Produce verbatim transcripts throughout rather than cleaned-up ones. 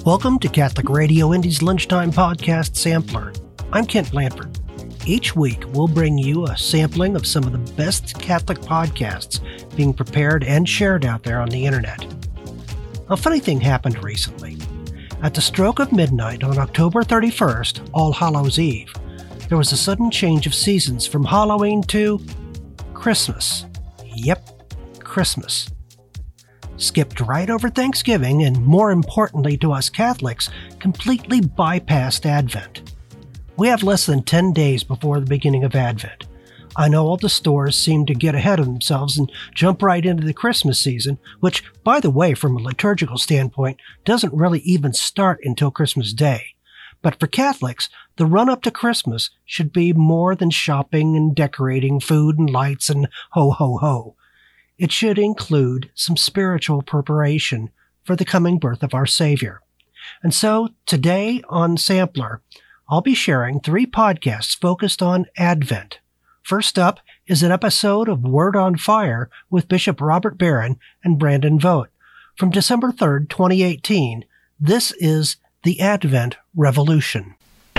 Welcome to Catholic Radio Indy's Lunchtime Podcast Sampler. I'm Kent Blanford. Each week, we'll bring you a sampling of some of the best Catholic podcasts being prepared and shared out there on the internet. A funny thing happened recently. At the stroke of midnight on October thirty-first, All Hallows Eve, there was a sudden change of seasons from Halloween to Christmas. Yep, Christmas. Skipped right over Thanksgiving and, more importantly to us Catholics, completely bypassed Advent. We have less than ten days before the beginning of Advent. I know all the stores seem to get ahead of themselves and jump right into the Christmas season, which, by the way, from a liturgical standpoint, doesn't really even start until Christmas Day. But for Catholics, the run-up to Christmas should be more than shopping and decorating, food and lights and ho-ho-ho. It should include some spiritual preparation for the coming birth of our Savior. And so, today on Sampler, I'll be sharing three podcasts focused on Advent. First up is an episode of Word on Fire with Bishop Robert Barron and Brandon Vogt. From December third, twenty eighteen, this is The Advent Revolution.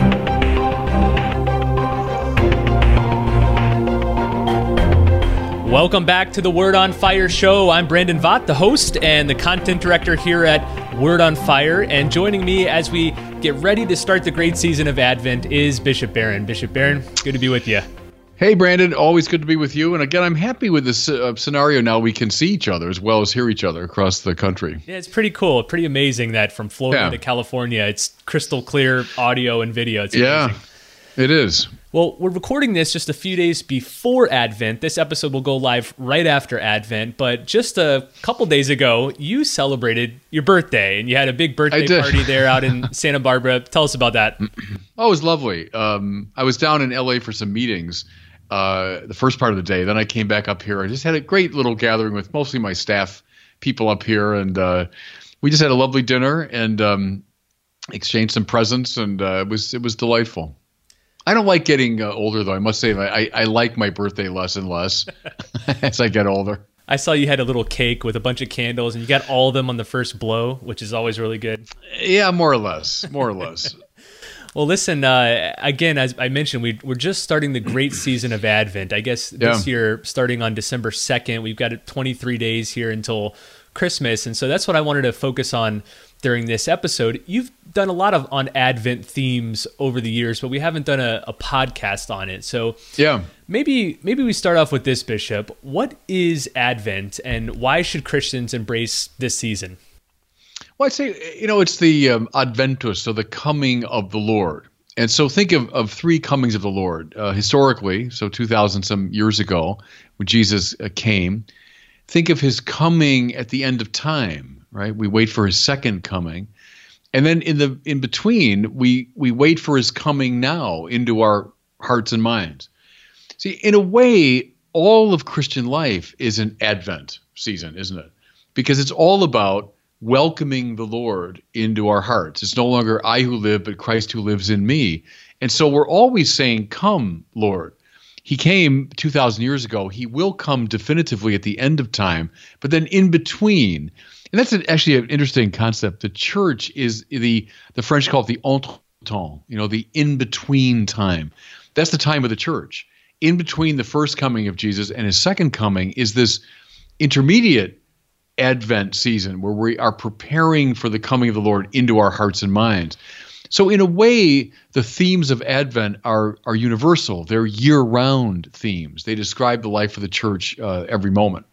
Welcome back to the Word on Fire show. I'm Brandon Vogt, the host and the content director here at Word on Fire. And joining me as we get ready to start the great season of Advent is Bishop Barron. Bishop Barron, good to be with you. Hey, Brandon, always good to be with you. And again, I'm happy with this uh, scenario now. We can see each other as well as hear each other across the country. Yeah, it's pretty cool. Pretty amazing that from Florida yeah. to California, it's crystal clear audio and video. It's amazing. Yeah, it is. Well, we're recording this just a few days before Advent. This episode will go live right after Advent, but just a couple days ago, you celebrated your birthday, and you had a big birthday party there out in Santa Barbara. Tell us about that. Oh, it was lovely. Um, I was down in L A for some meetings uh, the first part of the day. Then I came back up here. I just had a great little gathering with mostly my staff people up here, and uh, we just had a lovely dinner and um, exchanged some presents, and uh, it was it was delightful. I don't like getting uh, older, though. I must say, I, I like my birthday less and less as I get older. I saw you had a little cake with a bunch of candles, and you got all of them on the first blow, which is always really good. Yeah, more or less, more or less. Well, listen, uh, again, as I mentioned, we, we're just starting the great season of Advent. I guess this yeah. year, starting on December second, we've got twenty-three days here until Christmas, and so that's what I wanted to focus on during this episode. You've done a lot of on Advent themes over the years, but we haven't done a, a podcast on it. So yeah, maybe maybe we start off with this, Bishop. What is Advent, and why should Christians embrace this season? Well, I'd say, you know, it's the um, Adventus, so the coming of the Lord. And so think of, of three comings of the Lord. Uh, historically, so two thousand some years ago, when Jesus uh, came, think of his coming at the end of time, right? We wait for his second coming. And then in the in between, we we wait for his coming now into our hearts and minds. See, in a way, all of Christian life is an Advent season, isn't it? Because it's all about welcoming the Lord into our hearts. It's no longer I who live, but Christ who lives in me. And so we're always saying, come, Lord. He came two thousand years ago. He will come definitively at the end of time, but then in between. And that's an, actually an interesting concept. The church is the, the French call it the entre-temps, you know, the in-between time. That's the time of the church. In between the first coming of Jesus and his second coming is this intermediate Advent season where we are preparing for the coming of the Lord into our hearts and minds. So in a way, the themes of Advent are, are universal. They're year-round themes. They describe the life of the church uh, every moment.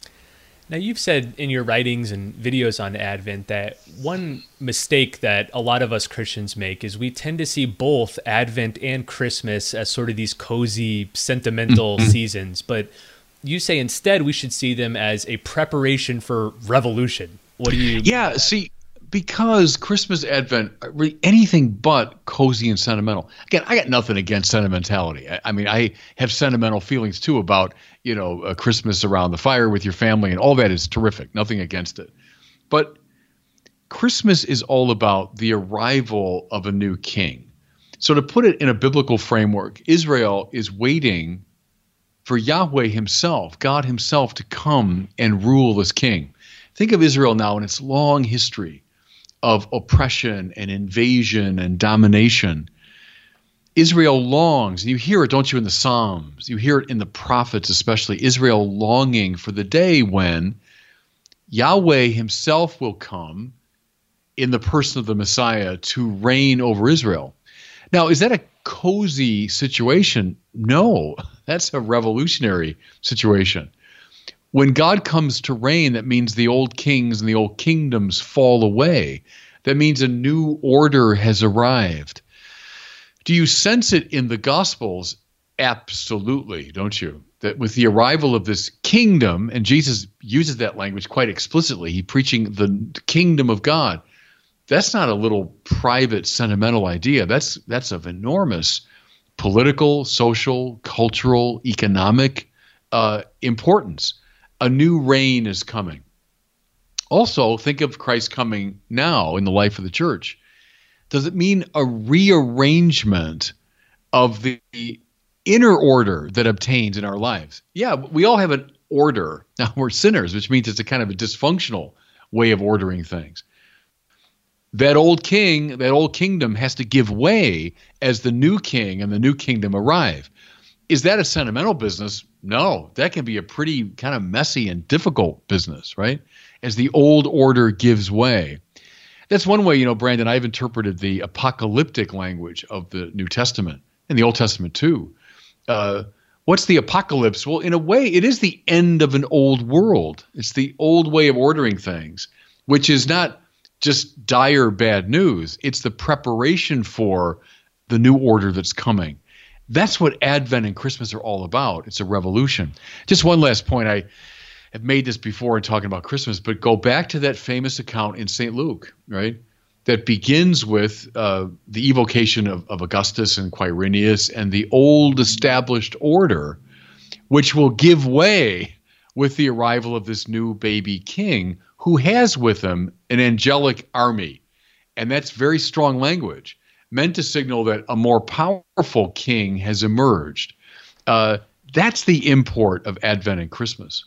Now, you've said in your writings and videos on Advent that one mistake that a lot of us Christians make is we tend to see both Advent and Christmas as sort of these cozy, sentimental mm-hmm. seasons. But you say instead we should see them as a preparation for revolution. What do you... Yeah, see, because Christmas, Advent, are really anything but cozy and sentimental. Again, I got nothing against sentimentality. I, I mean, I have sentimental feelings too about, you know, uh, Christmas around the fire with your family, and all that is terrific. Nothing against it. But Christmas is all about the arrival of a new king. So to put it in a biblical framework, Israel is waiting for Yahweh himself, God himself, to come and rule as king. Think of Israel now in its long history of oppression and invasion and domination. Israel longs, you hear it, don't you, in the Psalms, you hear it in the prophets especially, Israel longing for the day when Yahweh himself will come in the person of the Messiah to reign over Israel. Now, is that a cozy situation? No, that's a revolutionary situation. When God comes to reign, that means the old kings and the old kingdoms fall away. That means a new order has arrived. Do you sense it in the Gospels? Absolutely, don't you? That with the arrival of this kingdom, and Jesus uses that language quite explicitly, he's preaching the kingdom of God. That's not a little private, sentimental idea. That's that's of enormous political, social, cultural, economic uh, importance. A new reign is coming. Also, think of Christ coming now in the life of the church. Does it mean a rearrangement of the inner order that obtains in our lives? Yeah, we all have an order. Now, we're sinners, which means it's a kind of a dysfunctional way of ordering things. That old king, that old kingdom has to give way as the new king and the new kingdom arrive. Is that a sentimental business? No, that can be a pretty kind of messy and difficult business, right? As the old order gives way. That's one way, you know, Brandon, I've interpreted the apocalyptic language of the New Testament and the Old Testament too. Uh, what's the apocalypse? Well, in a way, it is the end of an old world. It's the old way of ordering things, which is not just dire bad news. It's the preparation for the new order that's coming. That's what Advent and Christmas are all about. It's a revolution. Just one last point. I have made this before in talking about Christmas, but go back to that famous account in Saint Luke, right? That begins with uh, the evocation of, of Augustus and Quirinius and the old established order, which will give way with the arrival of this new baby king who has with him an angelic army. And that's very strong language, meant to signal that a more powerful king has emerged. Uh, that's the import of Advent and Christmas.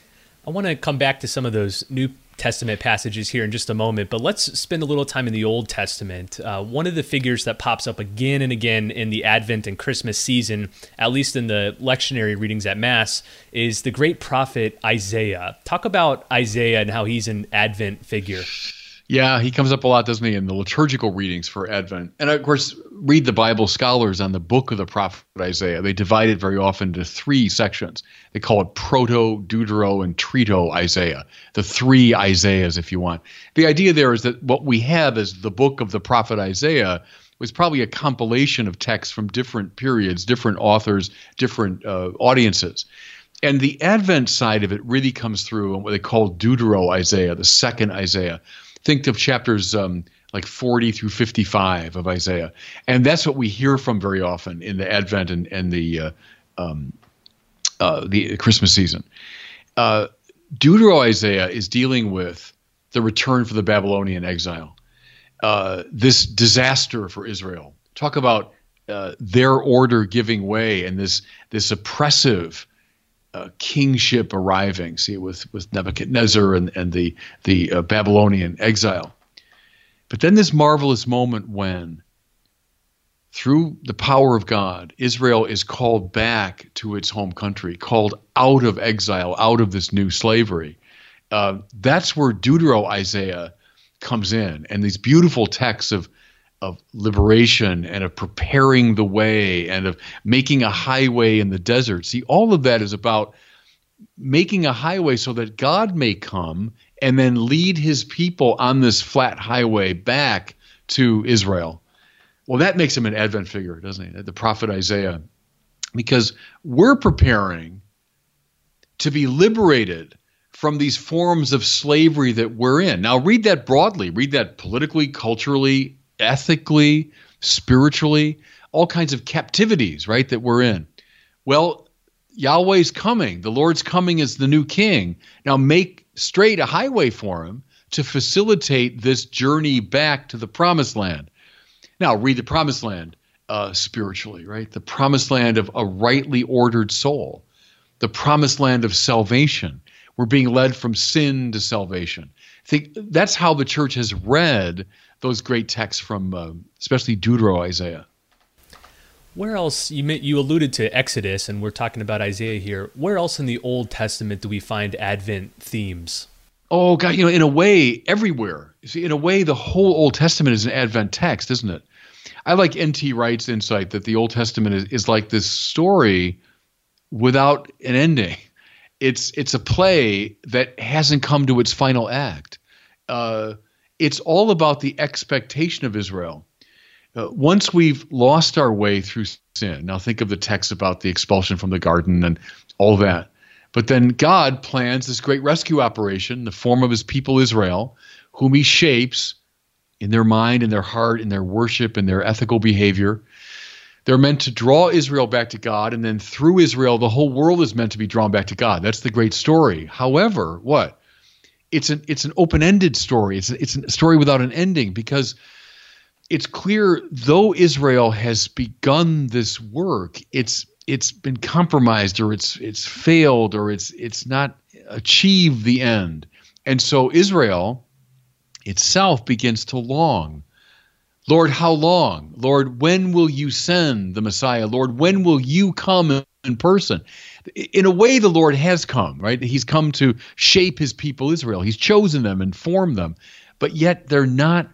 I want to come back to some of those New Testament passages here in just a moment, but let's spend a little time in the Old Testament. Uh, one of the figures that pops up again and again in the Advent and Christmas season, at least in the lectionary readings at Mass, is the great prophet Isaiah. Talk about Isaiah and how he's an Advent figure. Yeah, he comes up a lot, doesn't he, in the liturgical readings for Advent. And of course, read the Bible scholars on the book of the prophet Isaiah. They divide it very often into three sections. They call it Proto, Deutero, and Trito Isaiah, the three Isaiahs, if you want. The idea there is that what we have as the book of the prophet Isaiah was probably a compilation of texts from different periods, different authors, different uh, audiences. And the Advent side of it really comes through in what they call Deutero Isaiah, the second Isaiah. Think of chapters um, like forty through fifty-five of Isaiah. And that's what we hear from very often in the Advent and, and the uh, um, uh, the Christmas season. Uh, Deutero Isaiah is dealing with the return for the Babylonian exile, uh, this disaster for Israel. Talk about uh, their order giving way and this this oppressive Uh, kingship arriving, see, with, with Nebuchadnezzar and, and the, the uh, Babylonian exile. But then this marvelous moment when, through the power of God, Israel is called back to its home country, called out of exile, out of this new slavery. Uh, that's where Deutero Isaiah comes in, and these beautiful texts of of liberation and of preparing the way and of making a highway in the desert. See, all of that is about making a highway so that God may come and then lead his people on this flat highway back to Israel. Well, that makes him an Advent figure, doesn't it? The prophet Isaiah. Because we're preparing to be liberated from these forms of slavery that we're in. Now, read that broadly. Read that politically, culturally, ethically, spiritually, all kinds of captivities, right, that we're in. Well, Yahweh's coming. The Lord's coming as the new king. Now make straight a highway for him to facilitate this journey back to the promised land. Now read the promised land uh, spiritually, right? The promised land of a rightly ordered soul. The promised land of salvation, We're being led from sin to salvation. I think that's how the church has read those great texts from uh, especially Deutero Isaiah. Where else, you you alluded to Exodus, and we're talking about Isaiah here. Where else in the Old Testament do we find Advent themes? Oh, God, you know, in a way, everywhere. You see, in a way, the whole Old Testament is an Advent text, isn't it? I like N T Wright's insight that the Old Testament is, is like this story without an ending. It's it's a play that hasn't come to its final act. Uh, it's all about the expectation of Israel. Uh, once we've lost our way through sin, now think of the text about the expulsion from the garden and all that. But then God plans this great rescue operation in the form of his people Israel, whom he shapes in their mind, in their heart, in their worship, in their ethical behavior. They're meant to draw Israel back to God, and then through Israel, the whole world is meant to be drawn back to God. That's the great story. However, what? It's an it's an open-ended story. It's a, it's a story without an ending, because it's clear, though Israel has begun this work, it's it's been compromised, or it's it's failed, or it's it's not achieved the end. And so Israel itself begins to long. Lord, how long? Lord, when will you send the Messiah? Lord, when will you come in person? In a way, the Lord has come, right? He's come to shape his people Israel. He's chosen them and formed them, but yet they're not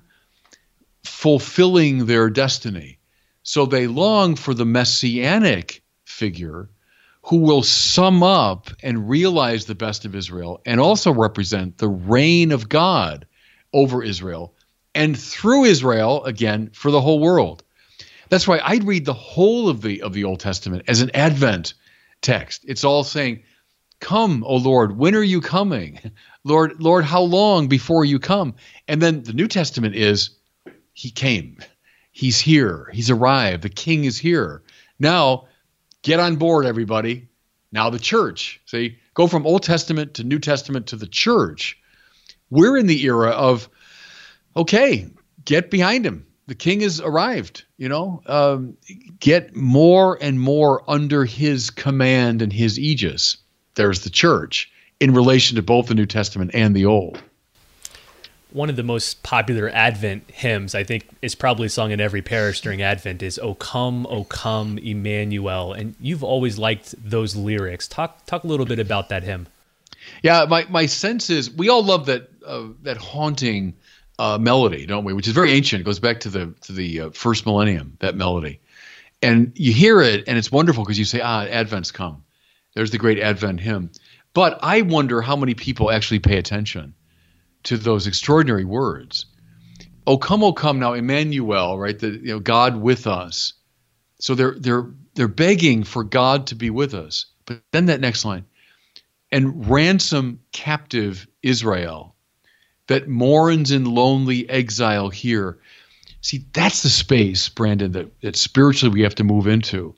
fulfilling their destiny. So they long for the messianic figure who will sum up and realize the best of Israel and also represent the reign of God over Israel and through Israel, again, for the whole world. That's why I'd read the whole of the of the Old Testament as an Advent text. It's all saying, come, O Lord, when are you coming? Lord, Lord, how long before you come? And then the New Testament is, he came. He's here. He's arrived. The king is here. Now, get on board, everybody. Now the church. See, go from Old Testament to New Testament to the church. We're in the era of, okay, get behind him. The king has arrived, you know. Um, get more and more under his command and his aegis. There's the church in relation to both the New Testament and the Old. One of the most popular Advent hymns, I think, is probably sung in every parish during Advent, is "O come, O come, Emmanuel." And you've always liked those lyrics. Talk talk a little bit about that hymn. Yeah, my, my sense is we all love that uh, that haunting uh, melody, don't we? Which is very ancient. It goes back to the to the uh, first millennium, that melody. And you hear it, and it's wonderful because you say, ah, Advent's come. There's the great Advent hymn. But I wonder how many people actually pay attention to those extraordinary words. O come, O come, now Emmanuel, right? The, you know, God with us. So they're they're they're begging for God to be with us. But then that next line, and ransom captive Israel that mourns in lonely exile here. See, that's the space, Brandon, that, that spiritually we have to move into.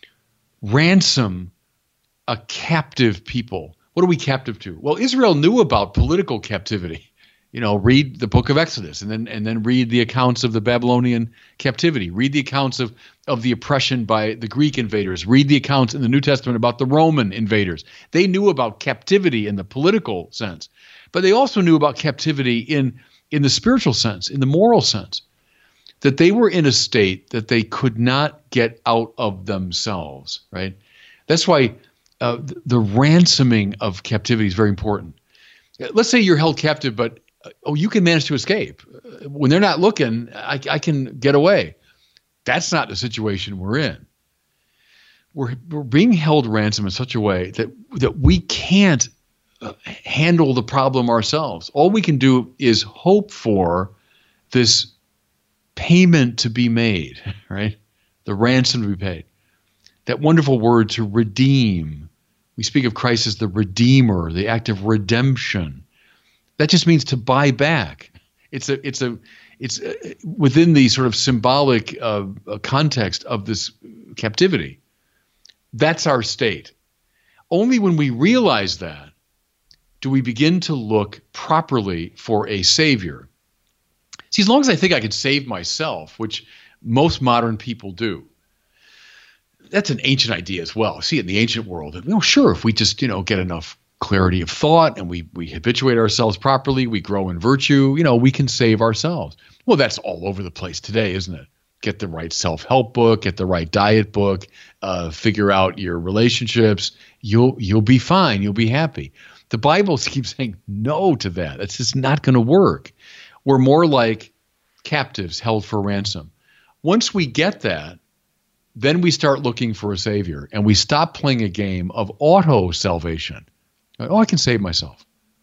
Ransom a captive people. What are we captive to? Well, Israel knew about political captivity. You know, read the book of Exodus, and then and then read the accounts of the Babylonian captivity. Read the accounts of, of the oppression by the Greek invaders. Read the accounts in the New Testament about the Roman invaders. They knew about captivity in the political sense, but they also knew about captivity in, in the spiritual sense, in the moral sense, that they were in a state that they could not get out of themselves, right? That's why uh, the, the ransoming of captivity is very important. Let's say you're held captive, but oh, you can manage to escape. When they're not looking, I, I can get away. That's not the situation we're in. We're, we're being held ransom in such a way that, that we can't uh, handle the problem ourselves. All we can do is hope for this payment to be made, right? The ransom to be paid. That wonderful word, to redeem. We speak of Christ as the Redeemer, the act of redemption. That just means to buy back. It's a, it's a, it's a, within the sort of symbolic uh, context of this captivity. That's our state. Only when we realize that do we begin to look properly for a savior. See, as long as I think I can save myself, which most modern people do, that's an ancient idea as well. See, in the ancient world, you know, sure, if we just, you know, get enough clarity of thought and we we habituate ourselves properly, we grow in virtue, you know, we can save ourselves. Well, that's all over the place today, isn't it? Get the right self-help book, get the right diet book, uh, figure out your relationships. You'll you'll be fine. You'll be happy. The Bible keeps saying no to that. That's just not going to work. We're more like captives held for ransom. Once we get that, then we start looking for a savior, and we stop playing a game of auto-salvation. Oh, I can save myself.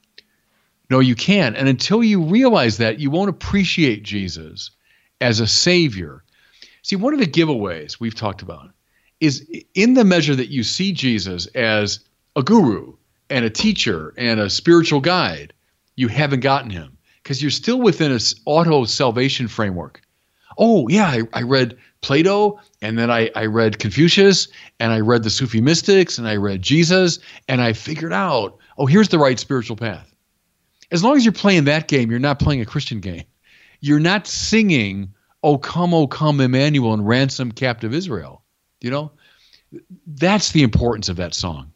No, you can't. And until you realize that, you won't appreciate Jesus as a savior. See, one of the giveaways we've talked about is in the measure that you see Jesus as a guru and a teacher and a spiritual guide, you haven't gotten him because you're still within an auto-salvation framework. Oh, yeah, I, I read Plato, and then I, I read Confucius, and I read the Sufi mystics, and I read Jesus, and I figured out, oh, here's the right spiritual path. As long as you're playing that game, you're not playing a Christian game. You're not singing, "O come, O come, Emmanuel, and ransom captive Israel." You know, that's the importance of that song.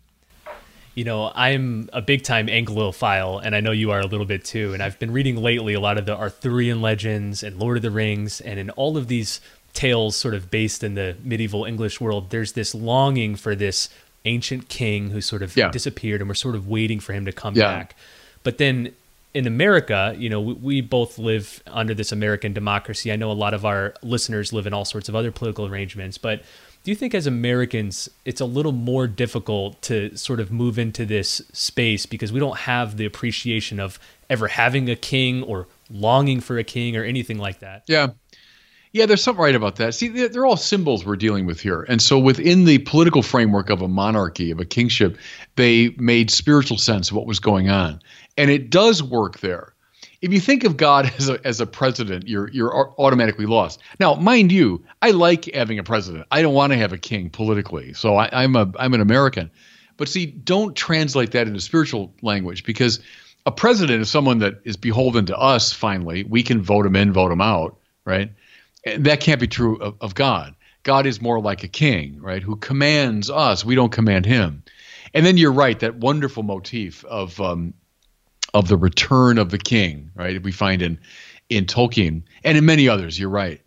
You know, I'm a big-time Anglophile, and I know you are a little bit too, and I've been reading lately a lot of the Arthurian legends and Lord of the Rings, and in all of these tales sort of based in the medieval English world, there's this longing for this ancient king who sort of yeah. disappeared, and we're sort of waiting for him to come yeah. back. But then in America, you know, we, we both live under this American democracy. I know a lot of our listeners live in all sorts of other political arrangements, but do you think as Americans, it's a little more difficult to sort of move into this space because we don't have the appreciation of ever having a king or longing for a king or anything like that? Yeah. Yeah, there's something right about that. See, they're, they're all symbols we're dealing with here. And so within the political framework of a monarchy, of a kingship, they made spiritual sense of what was going on. And it does work there. If you think of God as a as a president, you're you're automatically lost. Now, mind you, I like having a president. I don't want to have a king politically. So I, I'm a I'm an American. But see, don't translate that into spiritual language, because a president is someone that is beholden to us. Finally, we can vote him in, vote him out, right? And that can't be true of, of God. God is more like a king, right, who commands us. We don't command him. And then you're right, that wonderful motif of um, of the return of the king, right? We find in in Tolkien and in many others. You're right.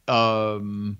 Um,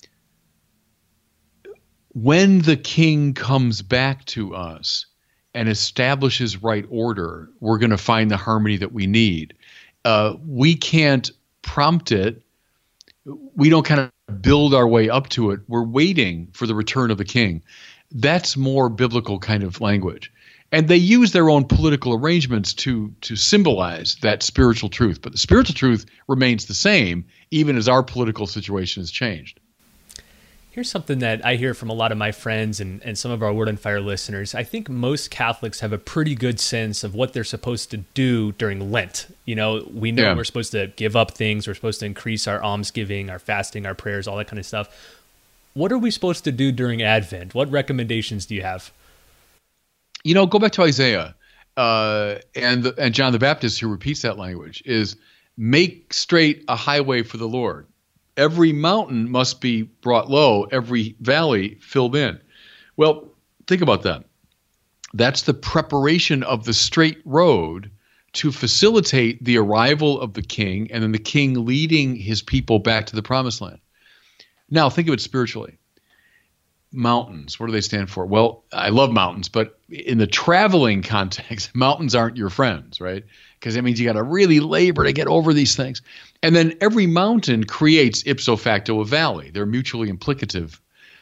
when the king comes back to us and establishes right order, we're going to find the harmony that we need. Uh, we can't prompt it. We don't kind of build our way up to it. We're waiting for the return of the king. That's more biblical kind of language. And they use their own political arrangements to to symbolize that spiritual truth. But the spiritual truth remains the same, even as our political situation has changed. Here's something that I hear from a lot of my friends and, and some of our Word on Fire listeners. I think most Catholics have a pretty good sense of what they're supposed to do during Lent. You know, we know yeah. we're supposed to give up things. We're supposed to increase our almsgiving, our fasting, our prayers, all that kind of stuff. What are we supposed to do during Advent? What recommendations do you have? You know, go back to Isaiah uh, and the, and John the Baptist, who repeats that language, is make straight a highway for the Lord. Every mountain must be brought low, every valley filled in. Well, think about that. That's the preparation of the straight road to facilitate the arrival of the king and then the king leading his people back to the promised land. Now, think of it spiritually. Mountains, what do they stand for? Well, I love mountains, but in the traveling context, mountains aren't your friends, right? Because that means you got to really labor to get over these things. And then every mountain creates ipso facto a valley. They're mutually implicative.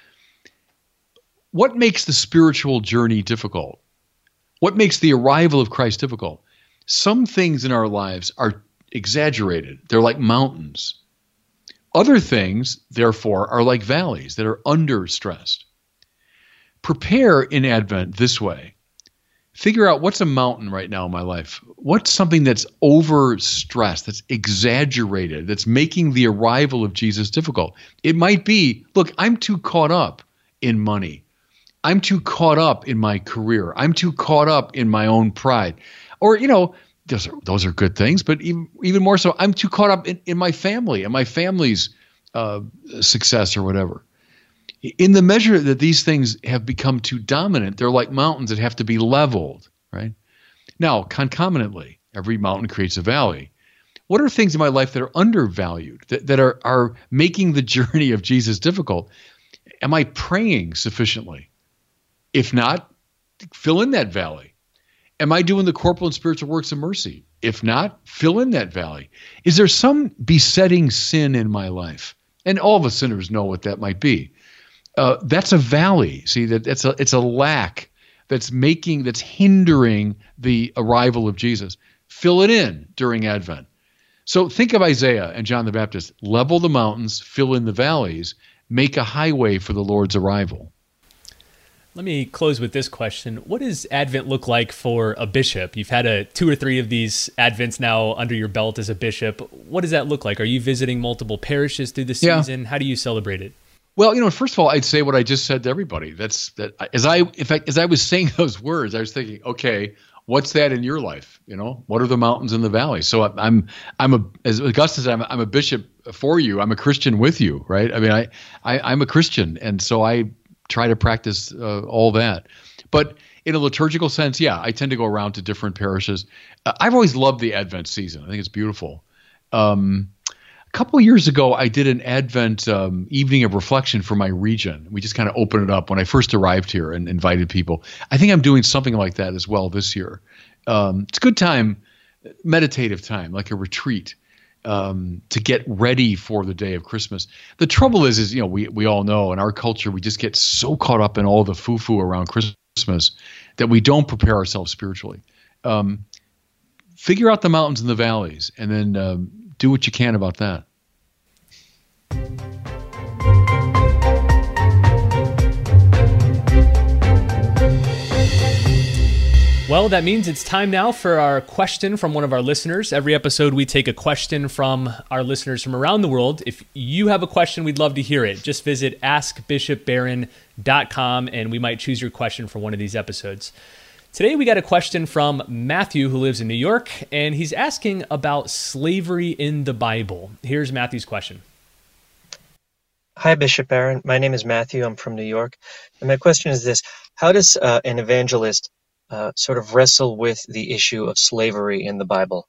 What makes the spiritual journey difficult? What makes the arrival of Christ difficult? Some things in our lives are exaggerated. They're like mountains. Other things, therefore, are like valleys that are under-stressed. Prepare in Advent this way. Figure out what's a mountain right now in my life. What's something that's overstressed, that's exaggerated, that's making the arrival of Jesus difficult? It might be, look, I'm too caught up in money. I'm too caught up in my career. I'm too caught up in my own pride. Or, you know, Those are, those are good things, but even, even more so, I'm too caught up in, in my family and my family's uh, success or whatever. In the measure that these things have become too dominant, they're like mountains that have to be leveled. right? Now, concomitantly, every mountain creates a valley. What are things in my life that are undervalued, that, that are, are making the journey of Jesus difficult? Am I praying sufficiently? If not, fill in that valley. Am I doing the corporal and spiritual works of mercy? If not, fill in that valley. Is there some besetting sin in my life? And all of us sinners know what that might be. Uh, that's a valley. See, that that's a it's a lack that's making that's hindering the arrival of Jesus. Fill it in during Advent. So think of Isaiah and John the Baptist. Level the mountains, fill in the valleys, make a highway for the Lord's arrival. Let me close with this question. What does Advent look like for a bishop? You've had a two or three of these Advents now under your belt as a bishop. What does that look like? Are you visiting multiple parishes through the season? Yeah. How do you celebrate it? Well, you know, first of all, I'd say what I just said to everybody. That's that. As I, in fact, as I was saying those words, I was thinking, okay, what's that in your life? You know, what are the mountains and the valleys? So I'm, I'm a, as Augustine said, I'm, I'm a bishop for you. I'm a Christian with you, right? I mean, I, I I'm a Christian, and so I try to practice uh, all that. But in a liturgical sense, yeah, I tend to go around to different parishes. Uh, I've always loved the Advent season. I think it's beautiful. Um, a couple of years ago, I did an Advent um, evening of reflection for my region. We just kind of opened it up when I first arrived here and invited people. I think I'm doing something like that as well this year. Um, it's a good time, meditative time, like a retreat. Um, to get ready for the day of Christmas. The trouble is, is you know, we we all know in our culture we just get so caught up in all the foo-foo around Christmas that we don't prepare ourselves spiritually. Um, figure out the mountains and the valleys, and then um, do what you can about that. Well, that means it's time now for our question from one of our listeners. Every episode, we take a question from our listeners from around the world. If you have a question, we'd love to hear it. Just visit ask bishop barron dot com, and we might choose your question for one of these episodes. Today, we got a question from Matthew, who lives in New York, and he's asking about slavery in the Bible. Here's Matthew's question. Hi, Bishop Barron. My name is Matthew. I'm from New York. And my question is this. How does uh, an evangelist Uh, sort of wrestle with the issue of slavery in the Bible?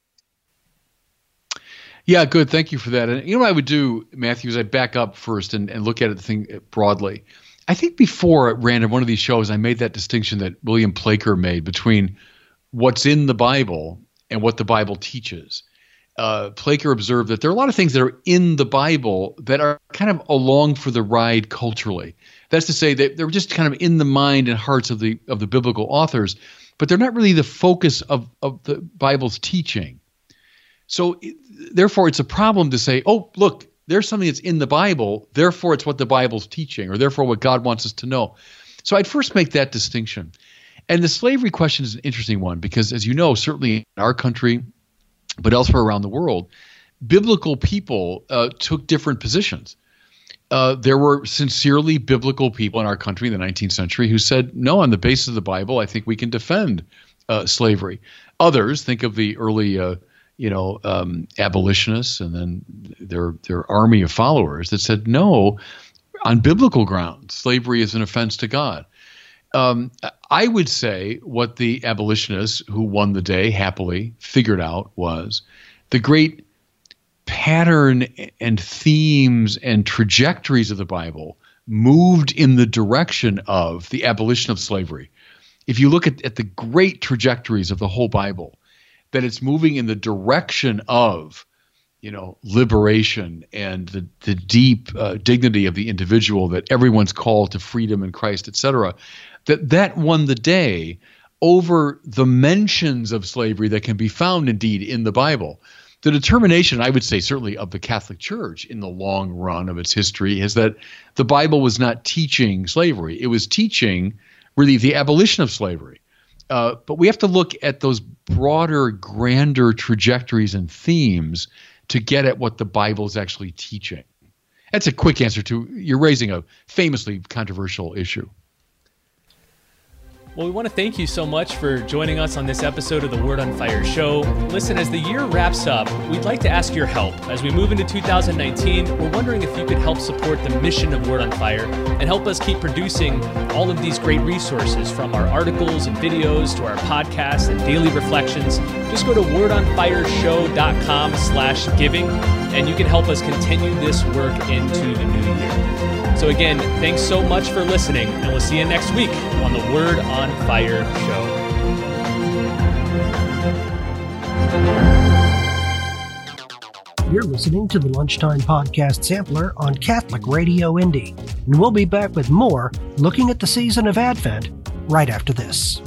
Yeah, good. Thank you for that. And you know what I would do, Matthew, is I back up first and, and look at it, the thing broadly. I think before at random one of these shows, I made that distinction that William Plaker made between what's in the Bible and what the Bible teaches. Uh, Plaker observed that there are a lot of things that are in the Bible that are kind of along for the ride culturally. That's to say that they're just kind of in the mind and hearts of the of the biblical authors, but they're not really the focus of, of the Bible's teaching. So therefore, it's a problem to say, oh, look, there's something that's in the Bible, therefore it's what the Bible's teaching, or therefore what God wants us to know. So I'd first make that distinction. And the slavery question is an interesting one because, as you know, certainly in our country, but elsewhere around the world, biblical people uh, took different positions. Uh, there were sincerely biblical people in our country in the nineteenth century who said, no, on the basis of the Bible, I think we can defend uh, slavery. Others, think of the early, uh, you know, um, abolitionists and then their their army of followers that said, no, on biblical grounds, slavery is an offense to God. Um, I would say what the abolitionists who won the day happily figured out was the great pattern and themes and trajectories of the Bible moved in the direction of the abolition of slavery. If you look at, at the great trajectories of the whole Bible, that it's moving in the direction of, you know, liberation and the, the deep uh, dignity of the individual, that everyone's called to freedom in Christ, et cetera, that that won the day over the mentions of slavery that can be found indeed in the Bible. The determination, I would say, certainly of the Catholic Church in the long run of its history is that the Bible was not teaching slavery. It was teaching really the abolition of slavery. Uh, but we have to look at those broader, grander trajectories and themes to get at what the Bible is actually teaching. That's a quick answer to, you're raising a famously controversial issue. Well, we want to thank you so much for joining us on this episode of the Word on Fire show. Listen, as the year wraps up, we'd like to ask your help. As we move into two thousand nineteen, we're wondering if you could help support the mission of Word on Fire and help us keep producing all of these great resources, from our articles and videos to our podcasts and daily reflections. Just go to wordonfireshow.com slash giving, and you can help us continue this work into the new year. So again, thanks so much for listening, and we'll see you next week on the Word on Fire show. You're listening to the Lunchtime Podcast Sampler on Catholic Radio Indy, and we'll be back with more looking at the season of Advent right after this.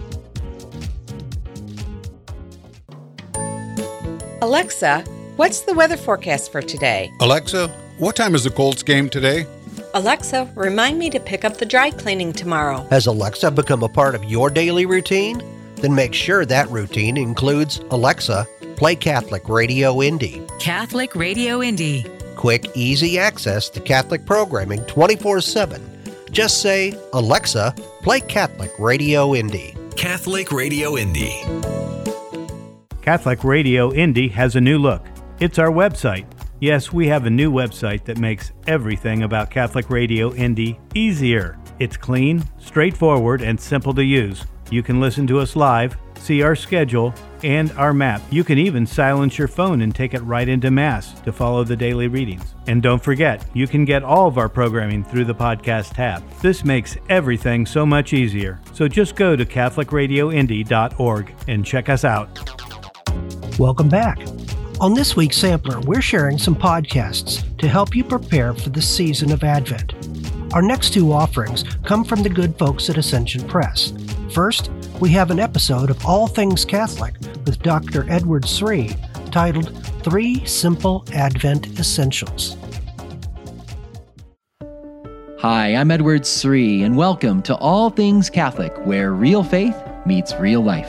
Alexa, what's the weather forecast for today? Alexa, what time is the Colts game today? Alexa, remind me to pick up the dry cleaning tomorrow. Has Alexa become a part of your daily routine? Then make sure that routine includes Alexa, play Catholic Radio Indy. Catholic Radio Indy. Quick, easy access to Catholic programming twenty-four seven. Just say, Alexa, play Catholic Radio Indy. Catholic Radio Indy. Catholic Radio Indy has a new look. It's our website. Yes, we have a new website that makes everything about Catholic Radio Indy easier. It's clean, straightforward, and simple to use. You can listen to us live, see our schedule, and our map. You can even silence your phone and take it right into Mass to follow the daily readings. And don't forget, you can get all of our programming through the podcast tab. This makes everything so much easier. So just go to catholic radio indy dot org and check us out. Welcome back. On this week's Sampler, we're sharing some podcasts to help you prepare for the season of Advent. Our next two offerings come from the good folks at Ascension Press. First, we have an episode of All Things Catholic with Doctor Edward Sri titled Three Simple Advent Essentials. Hi, I'm Edward Sri, and welcome to All Things Catholic, where real faith meets real life.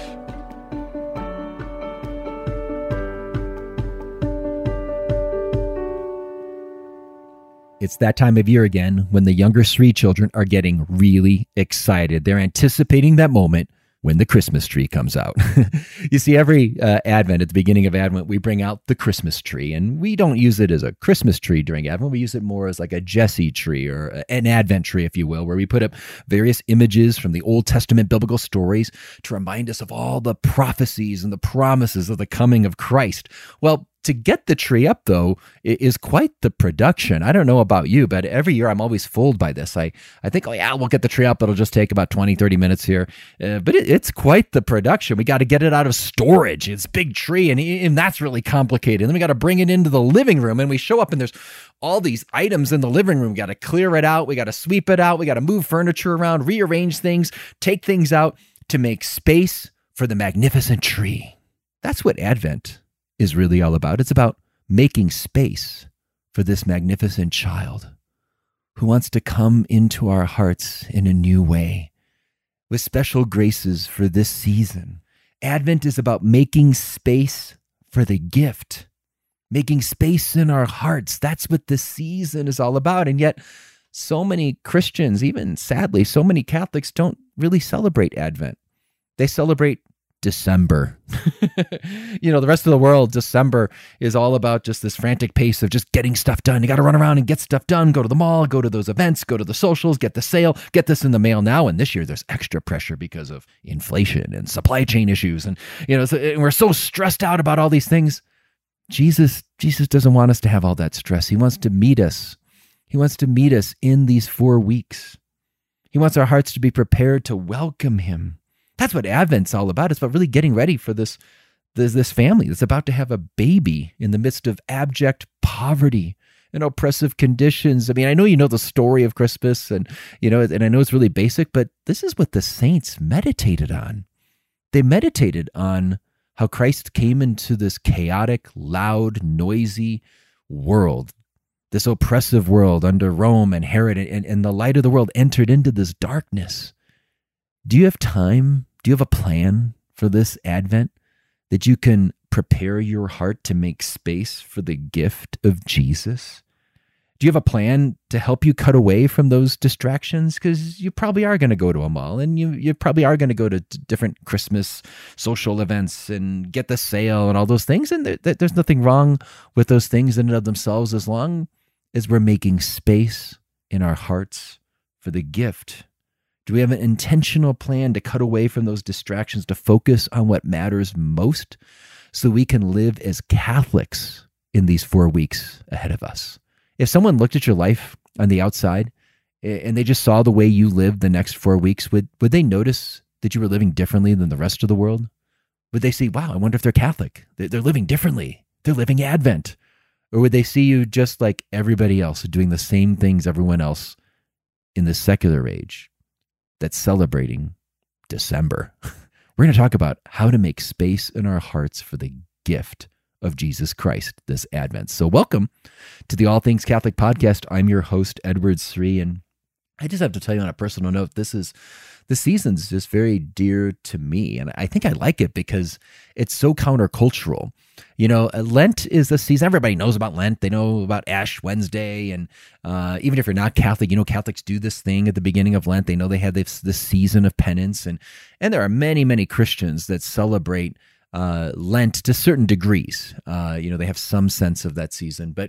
It's that time of year again when the younger Sri children are getting really excited. They're anticipating that moment when the Christmas tree comes out. You see, every uh, Advent, at the beginning of Advent, we bring out the Christmas tree, and we don't use it as a Christmas tree during Advent. We use it more as like a Jesse tree, or an Advent tree, if you will, where we put up various images from the Old Testament biblical stories to remind us of all the prophecies and the promises of the coming of Christ. Well, to get the tree up, though, is quite the production. I don't know about you, but every year I'm always fooled by this. I, I think, oh yeah, we'll get the tree up. It'll just take about twenty, thirty minutes here. Uh, but it, it's quite the production. We got to get it out of storage. It's a big tree, and, and that's really complicated. And then we got to bring it into the living room, and we show up, and there's all these items in the living room. We got to clear it out. We got to sweep it out. We got to move furniture around, rearrange things, take things out to make space for the magnificent tree. That's what Advent is really all about. It's about making space for this magnificent child who wants to come into our hearts in a new way with special graces for this season. Advent is about making space for the gift, making space in our hearts. That's what this season is all about. And yet, so many Christians, even sadly, so many Catholics don't really celebrate Advent. They celebrate December. You know, the rest of the world, December is all about just this frantic pace of just getting stuff done. You got to run around and get stuff done, go to the mall, go to those events, go to the socials, get the sale, get this in the mail now. And this year there's extra pressure because of inflation and supply chain issues. And, you know, so, and we're so stressed out about all these things. Jesus, Jesus doesn't want us to have all that stress. He wants to meet us. He wants to meet us in these four weeks. He wants our hearts to be prepared to welcome him. That's what Advent's all about. It's about really getting ready for this, this, this family that's about to have a baby in the midst of abject poverty and oppressive conditions. I mean, I know you know the story of Christmas, and you know, and I know it's really basic, but this is what the saints meditated on. They meditated on how Christ came into this chaotic, loud, noisy world, this oppressive world under Rome and Herod, and, and the light of the world entered into this darkness. Do you have time? Do you have a plan for this Advent that you can prepare your heart to make space for the gift of Jesus? Do Do you have a plan to help you cut away from those distractions? Because you probably are going to go to a mall, and you you probably are going to go to different Christmas social events and get the sale and all those things. And there, there's nothing wrong with those things in and of themselves, as long as we're making space in our hearts for the gift. Do we have an intentional plan to cut away from those distractions, to focus on what matters most, so we can live as Catholics in these four weeks ahead of us? If someone looked at your life on the outside and they just saw the way you lived the next four weeks, would, would they notice that you were living differently than the rest of the world? Would they say, wow, I wonder if they're Catholic. They're living differently. They're living Advent. Or would they see you just like everybody else, doing the same things everyone else in the secular age that's celebrating December? We're going to talk about how to make space in our hearts for the gift of Jesus Christ this Advent. So welcome to the All Things Catholic podcast. I'm your host, Edward Sri, and I just have to tell you on a personal note, this is the season's just very dear to me, and I think I like it because it's so countercultural. You know, Lent is a season, everybody knows about Lent. They know about Ash Wednesday, and uh, even if you're not Catholic, you know Catholics do this thing at the beginning of Lent. They know they have this, this season of penance, and and there are many, many Christians that celebrate Uh, Lent to certain degrees. Uh, you know, they have some sense of that season. But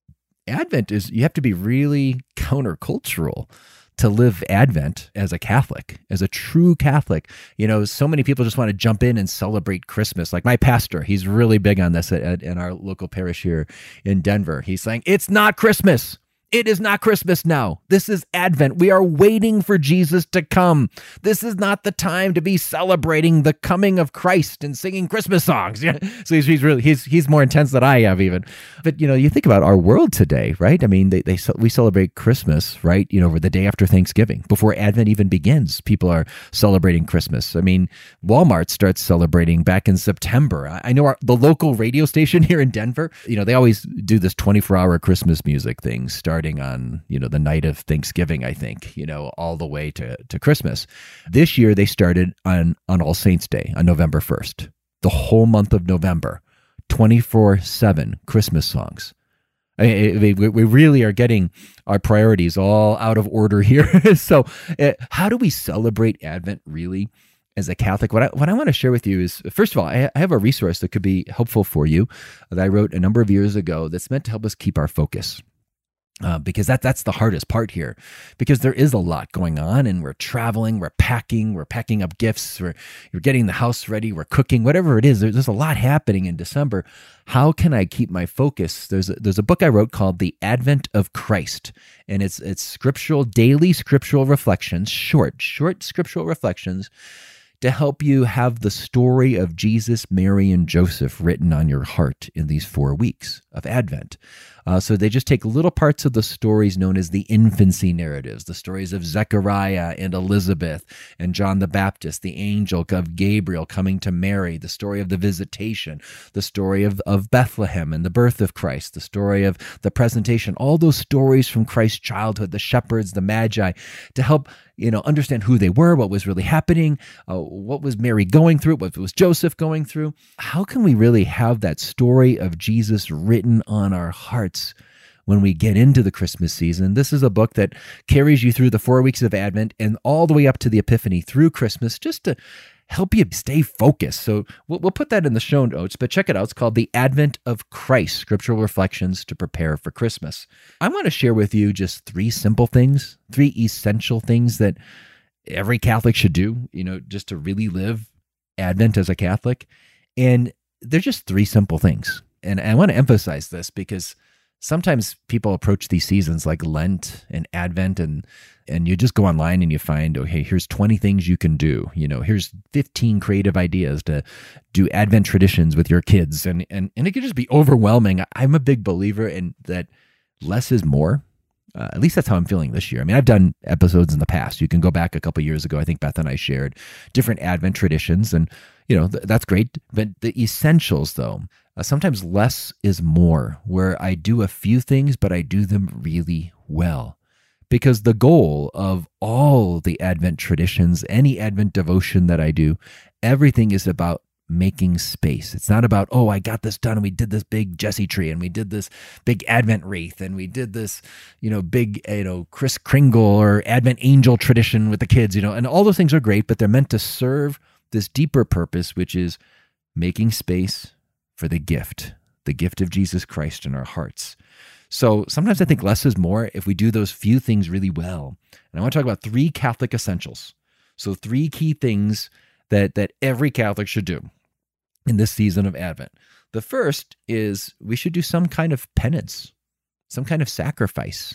Advent is, you have to be really countercultural to live Advent as a Catholic, as a true Catholic. You know, so many people just want to jump in and celebrate Christmas. Like my pastor, he's really big on this at, at, in our local parish here in Denver. He's saying, it's not Christmas. It is not Christmas now. This is Advent. We are waiting for Jesus to come. This is not the time to be celebrating the coming of Christ and singing Christmas songs. Yeah. So he's, he's really he's he's more intense than I am even. But you know, you think about our world today, right? I mean, they they we celebrate Christmas, right? You know, the day after Thanksgiving, before Advent even begins. People are celebrating Christmas. I mean, Walmart starts celebrating back in September. I, I know our, the local radio station here in Denver. You know, they always do this twenty-four hour Christmas music thing, starting on, you know, the night of Thanksgiving, I think, you know, all the way to, to Christmas. This year, they started on, on All Saints Day, on November first. The whole month of November, twenty-four seven Christmas songs. I mean, we really are getting our priorities all out of order here. So uh, how do we celebrate Advent really as a Catholic? What I, what I want to share with you is, first of all, I, I have a resource that could be helpful for you that I wrote a number of years ago that's meant to help us keep our focus. Uh, because that that's the hardest part here, because there is a lot going on, and we're traveling, we're packing, we're packing up gifts, we're you're getting the house ready, we're cooking, whatever it is. There, there's a lot happening in December. How can I keep my focus? There's a, there's a book I wrote called The Advent of Christ, and it's it's scriptural daily scriptural reflections, short short scriptural reflections, to help you have the story of Jesus, Mary, and Joseph written on your heart in these four weeks of Advent. Uh, so they just take little parts of the stories known as the infancy narratives, the stories of Zechariah and Elizabeth and John the Baptist, the angel of Gabriel coming to Mary, the story of the visitation, the story of, of Bethlehem and the birth of Christ, the story of the presentation, all those stories from Christ's childhood, the shepherds, the magi, to help you know, understand who they were, what was really happening, uh, what was Mary going through, what was Joseph going through. How can we really have that story of Jesus written on our hearts when we get into the Christmas season? This is a book that carries you through the four weeks of Advent and all the way up to the Epiphany through Christmas, just to help you stay focused. So we'll, we'll put that in the show notes, but check it out. It's called The Advent of Christ, Scriptural Reflections to Prepare for Christmas. I want to share with you just three simple things, three essential things that every Catholic should do, you know, just to really live Advent as a Catholic. And they're just three simple things. And I want to emphasize this because sometimes people approach these seasons like Lent and Advent, and and you just go online and you find, oh, hey, here's twenty things you can do. You know, here's fifteen creative ideas to do Advent traditions with your kids. And and, and it can just be overwhelming. I'm a big believer in that less is more. Uh, at least that's how I'm feeling this year. I mean, I've done episodes in the past. You can go back a couple years ago. I think Beth and I shared different Advent traditions, and you know th- that's great. But the essentials, though, uh, sometimes less is more. Where I do a few things, but I do them really well, because the goal of all the Advent traditions, any Advent devotion that I do, everything is about making space. It's not about, oh, I got this done and we did this big Jesse tree and we did this big Advent wreath and we did this, you know, big, you know, Kris Kringle or Advent angel tradition with the kids, you know, and all those things are great, but they're meant to serve this deeper purpose, which is making space for the gift, the gift of Jesus Christ in our hearts. So sometimes I think less is more if we do those few things really well. And I want to talk about three Catholic essentials. So three key things that that every Catholic should do in this season of Advent. The first is we should do some kind of penance, some kind of sacrifice.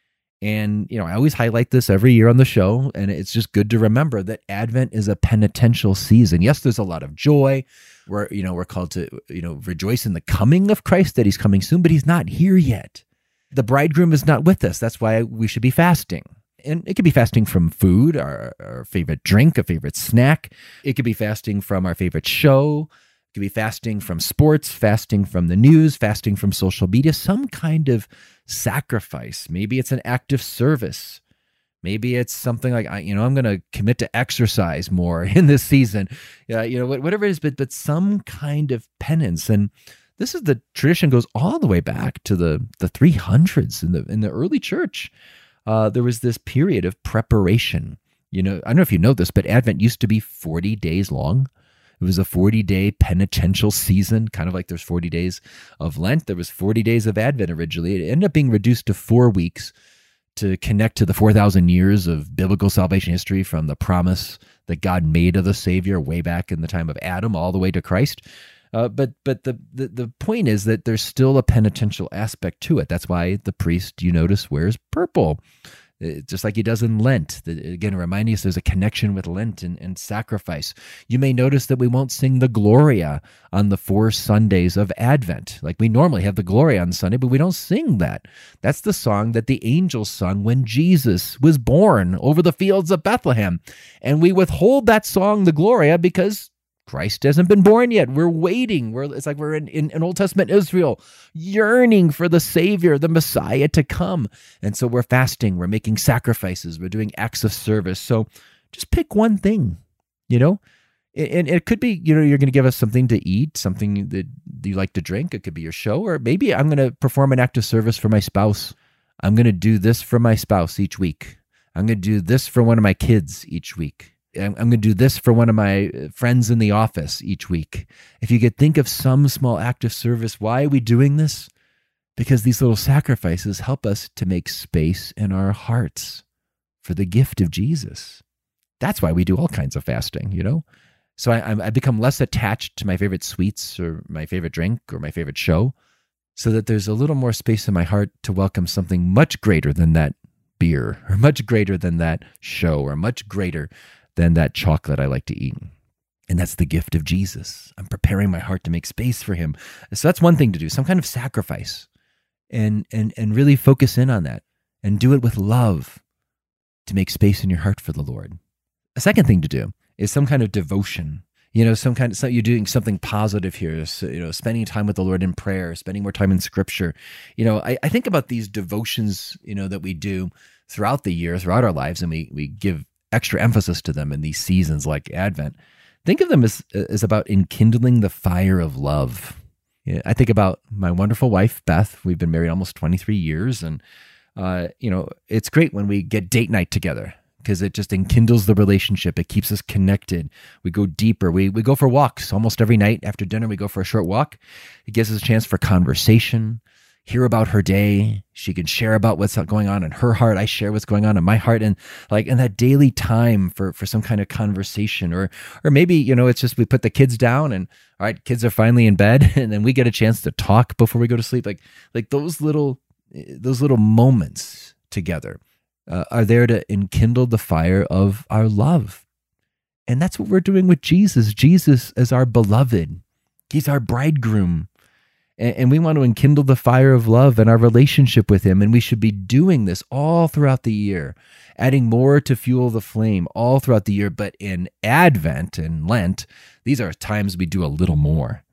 And, you know, I always highlight this every year on the show, and it's just good to remember that Advent is a penitential season. Yes, there's a lot of joy. We're, you know, we're called to, you know, rejoice in the coming of Christ, that he's coming soon, but he's not here yet. The bridegroom is not with us. That's why we should be fasting. And it could be fasting from food, our, our favorite drink, a favorite snack. It could be fasting from our favorite show. It could be fasting from sports, fasting from the news, fasting from social media, some kind of sacrifice. Maybe it's an act of service. Maybe it's something like, you know, I'm going to commit to exercise more in this season. Yeah, you know, whatever it is, but but some kind of penance. And this is the tradition goes all the way back to the the three hundreds in the in the early church. Uh, there was this period of preparation. You know, I don't know if you know this, but Advent used to be forty days long. It was a forty-day penitential season, kind of like there's forty days of Lent. There was forty days of Advent originally. It ended up being reduced to four weeks to connect to the four thousand years of biblical salvation history from the promise that God made of the Savior way back in the time of Adam all the way to Christ. Uh, but but the, the the point is that there's still a penitential aspect to it. That's why the priest, you notice, wears purple, it, just like he does in Lent. The, again, reminding us there's a connection with Lent and, and sacrifice. You may notice that we won't sing the Gloria on the four Sundays of Advent. Like we normally have the Gloria on Sunday, but we don't sing that. That's the song that the angels sung when Jesus was born over the fields of Bethlehem. And we withhold that song, the Gloria, because Christ hasn't been born yet. We're waiting. We're, it's like we're in, in, in Old Testament Israel, yearning for the Savior, the Messiah to come. And so we're fasting. We're making sacrifices. We're doing acts of service. So just pick one thing, you know? And it could be, you know, you're going to give us something to eat, something that you like to drink. It could be your show. Or maybe I'm going to perform an act of service for my spouse. I'm going to do this for my spouse each week. I'm going to do this for one of my kids each week. I'm going to do this for one of my friends in the office each week. If you could think of some small act of service, why are we doing this? Because these little sacrifices help us to make space in our hearts for the gift of Jesus. That's why we do all kinds of fasting, you know? So I, I become less attached to my favorite sweets or my favorite drink or my favorite show, so that there's a little more space in my heart to welcome something much greater than that beer, or much greater than that show, or much greater than that chocolate I like to eat. And that's the gift of Jesus. I'm preparing my heart to make space for him. So that's one thing to do, some kind of sacrifice, and and and really focus in on that and do it with love to make space in your heart for the Lord. A second thing to do is some kind of devotion. You know, some kind of, so you're doing something positive here. So, you know, spending time with the Lord in prayer, spending more time in Scripture. You know, I, I think about these devotions, you know, that we do throughout the year, throughout our lives, and we we give extra emphasis to them in these seasons like Advent. Think of them as, as about enkindling the fire of love. You know, I think about my wonderful wife, Beth. We've been married almost twenty-three years. And, uh, you know, it's great when we get date night together because it just enkindles the relationship. It keeps us connected. We go deeper. We, we go for walks almost every night after dinner. We go for a short walk. It gives us a chance for conversation, hear about her day. She can share about what's going on in her heart. I share what's going on in my heart. And like in that daily time for, for some kind of conversation, or, or maybe, you know, it's just, we put the kids down and all right, kids are finally in bed and then we get a chance to talk before we go to sleep. Like, like those little, those little moments together uh, are there to enkindle the fire of our love. And that's what we're doing with Jesus. Jesus is our beloved. He's our bridegroom. And we want to enkindle the fire of love in our relationship with him. And we should be doing this all throughout the year, adding more to fuel the flame all throughout the year. But in Advent and Lent, these are times we do a little more.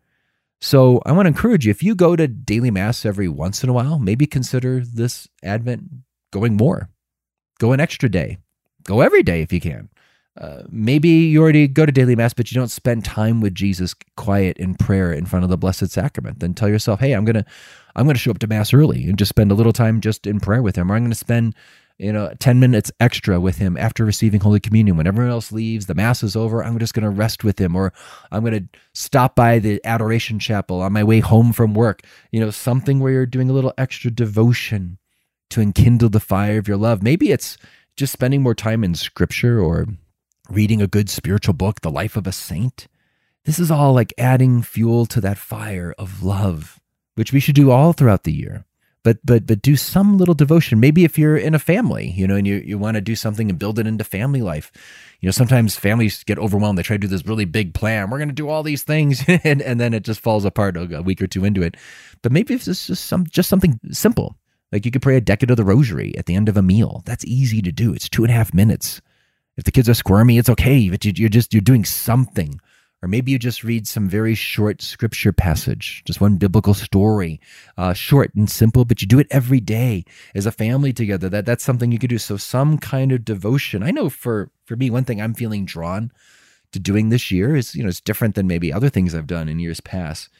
So I want to encourage you, if you go to daily mass every once in a while, maybe consider this Advent going more. Go an extra day. Go every day if you can. Uh, maybe you already go to daily mass, but you don't spend time with Jesus quiet in prayer in front of the Blessed Sacrament. Then tell yourself, hey, I'm going to I'm going to show up to mass early and just spend a little time just in prayer with him. Or I'm going to spend, you know, ten minutes extra with him after receiving Holy Communion. When everyone else leaves, the mass is over, I'm just going to rest with him. Or I'm going to stop by the Adoration Chapel on my way home from work. You know, something where you're doing a little extra devotion to enkindle the fire of your love. Maybe it's just spending more time in Scripture or reading a good spiritual book, The Life of a Saint. This is all like adding fuel to that fire of love, which we should do all throughout the year. But but but do some little devotion. Maybe if you're in a family, you know, and you, you want to do something and build it into family life. You know, sometimes families get overwhelmed. They try to do this really big plan. We're going to do all these things, and, and then it just falls apart a week or two into it. But maybe if it's just some just something simple, like you could pray a decade of the Rosary at the end of a meal. That's easy to do. It's two and a half minutes. If the kids are squirmy, it's okay, but you're just, you're doing something. Or maybe you just read some very short scripture passage, just one biblical story, uh, short and simple, but you do it every day as a family together. That That's something you could do. So some kind of devotion. I know for, for me, one thing I'm feeling drawn to doing this year is, you know, it's different than maybe other things I've done in years past,